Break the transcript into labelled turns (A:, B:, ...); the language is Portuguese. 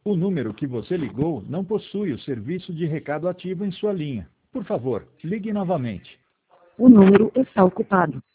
A: O número que você ligou não possui o serviço de recado ativo em sua linha. Por favor, ligue novamente.
B: O número está ocupado.